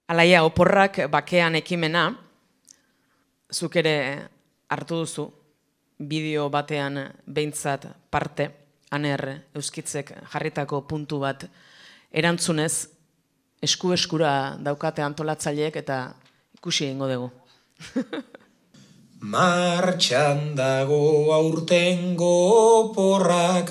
Alaia, oporrak bakean ekimena, zuk ere hartu duzu, bideo batean behintzat parte, Aner Euskitzek jarritako puntu bat erantzunez, esku-eskura daukate antolatzaileek eta ikusi egingo dugu. Martxan dago aurtengo oporrak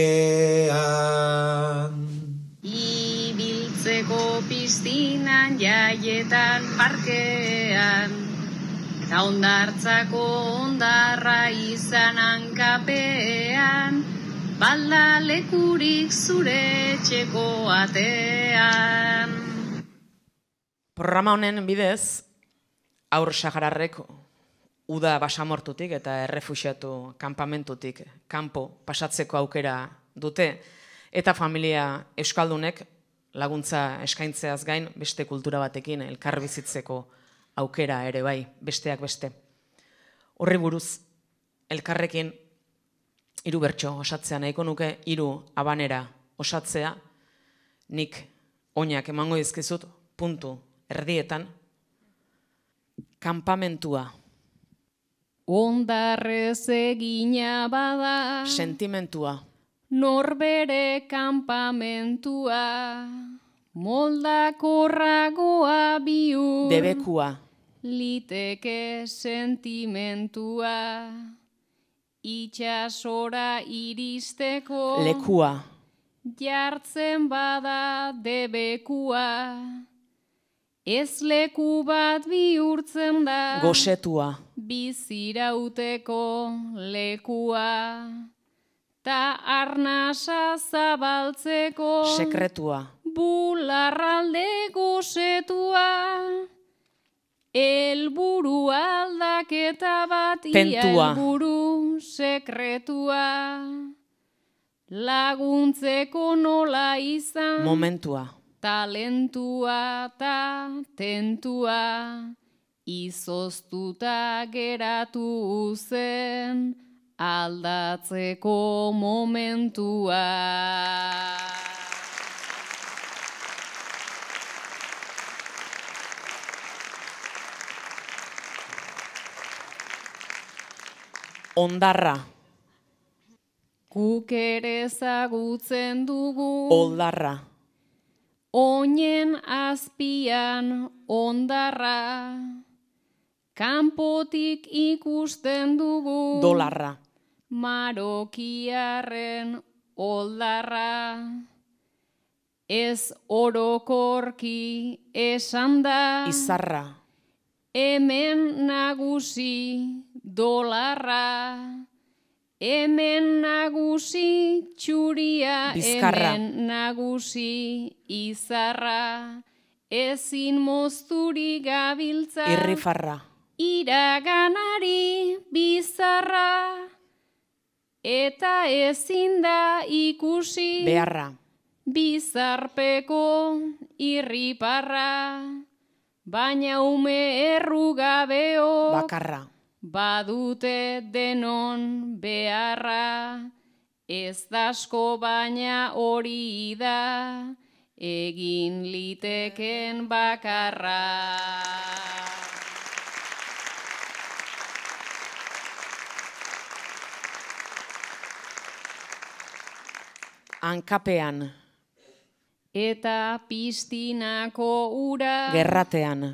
bakean. Ibiltzeko piztinan, jaietan, parkean, eta hondartzako hondarra izan hankapean, balda lekurik zure etxeko atean. Programa honen bidez, haur sahararrek uda basamortutik eta errefuxiatu kanpamentutik kanpo pasatzeko aukera dute, eta familia euskaldunek laguntza eskaintzeaz gain beste kultura batekin elkar bizitzeko aukera ere bai, besteak beste. Horri buruz, elkarrekin 3 bertso osatzea nahiko nuke, 3 abanera osatzea, nik oinak emango dizkizut, puntu erdietan, kanpamentua. Ondarrez egina bada, Sentimentua. norbere kanpamentua, moldakorragoa bihur, Debekua. liteke sentimentua, itxasora iristeko, Lekua. jartzen bada debekua, ez leku bat bihurtzen da, Gosetua. bizirauteko lekua, ta arnasa zabaltzeko, Sekretua. bularralde gosetua, helburu aldaketa bat, Tentua. helburu sekretua, laguntzeko nola izan, Momentua. talentua ta tentua, izoztuta geratu zen aldatzeko momentua. Ondarra. Guk ere ezagutzen dugu, Oldarra. oinen azpian ondarra, kanpotik ikusten dugu, Dolarra. marokiarren oldarra, ez orokorki esan da, Izarra. hemen nagusi dolarra, hemen nagusi txuria, Bizkarra. hemen nagusi izarra, ezin mozturi gabiltza, Irrifarra. iraganari bizarra, eta ezin da ikusi, Beharra. bizarpeko irriparra, baina ume errugabeo, Bakarra. badute denon beharra, ez dasko baina hori da, egin liteken bakarra. Hankapean. Eta piztinako ura, Gerratean.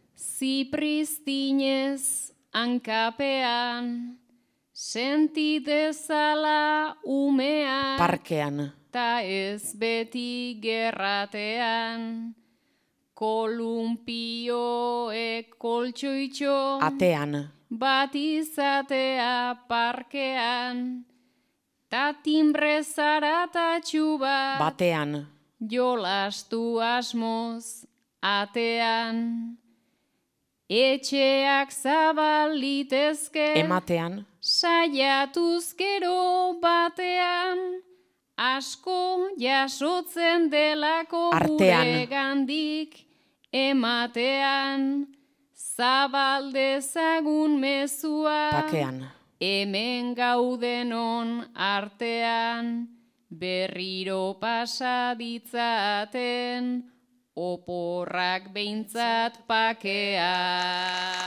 zipristinez hankapean, senti dezala umea, Parkean. ta ez beti gerratean, kolumpioek koltxoitxo, Atean. bat izatea parkean, ta timbre zaratatxu bat, Batean. jolastu asmoz atean, etxeak zabal litezke, Ematean. saiatuz gero batean, asko jasotzen delako Artean. gure gandik ematean, zabal dezagun mezua, Pakean. hemen gaudenon artean, berriro pasa ditzaten oporrak behintzat pakea.